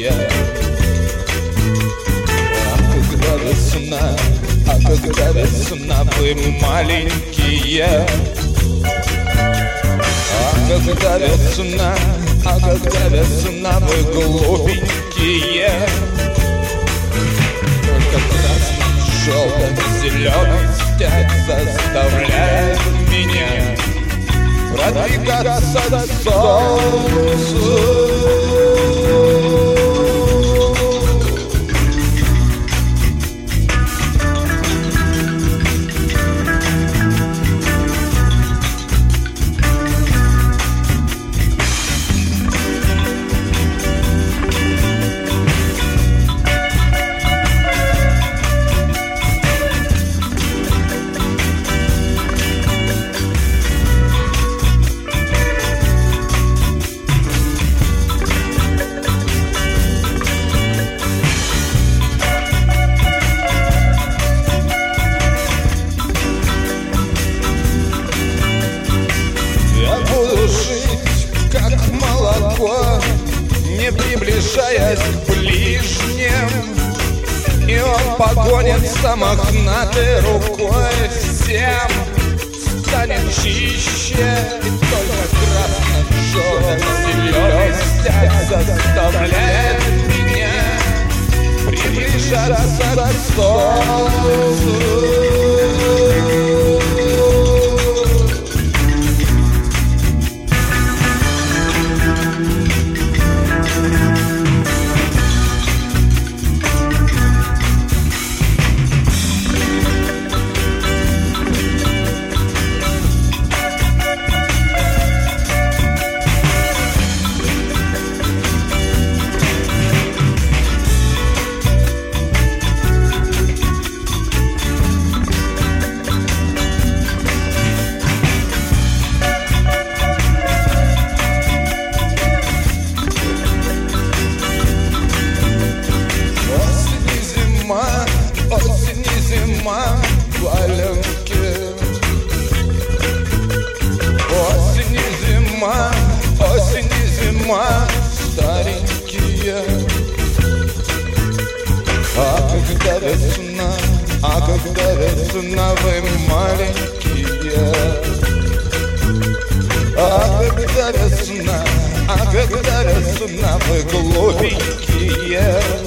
Когда весна, вы маленькие. Когда весна, вы глупенькие. Только красно-желто-зеленый степь заставляет меня продвигаться к солнцу. Не приближаясь к ближним, и он погонится мохнатой рукой. Всем станет чище, и только красно-желто-зеленый степь заставляет меня приближаться к солнцу. Осень и зима, валенки. Осень и зима, старенькие. Когда весна, вы маленькие. Когда весна, вы глупенькие.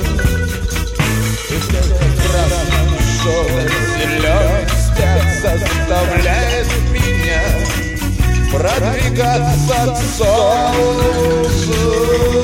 Красно-желто-зеленый степь заставляет меня продвигаться к солнцу.